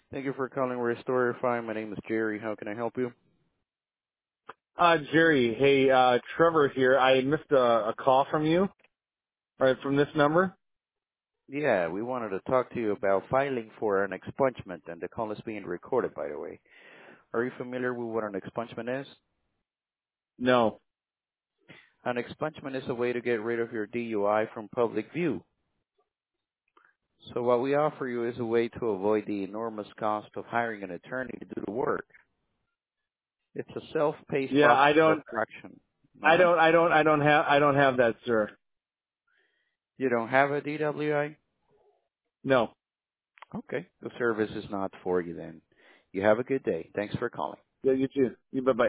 Thank you for calling Restore Fine. My name is Jerry. How can I help you? Jerry, hey, Trevor here. I missed a call from you, or from this number. Yeah, we wanted to talk to you about filing for an expungement, and the call is being recorded, by the way. Are you familiar with what an expungement is? No. An expungement is a way to get rid of your DUI from public view. So what we offer you is a way to avoid the enormous cost of hiring an attorney to do the work. It's a self-paced Yeah, process I for a don't, fraction. I Uh-huh. don't, I don't, I don't have, I don't have that, sir. You don't have a DWI? No. Okay. The service is not for you then. You have a good day. Thanks for calling. Yeah, you too. You bye bye.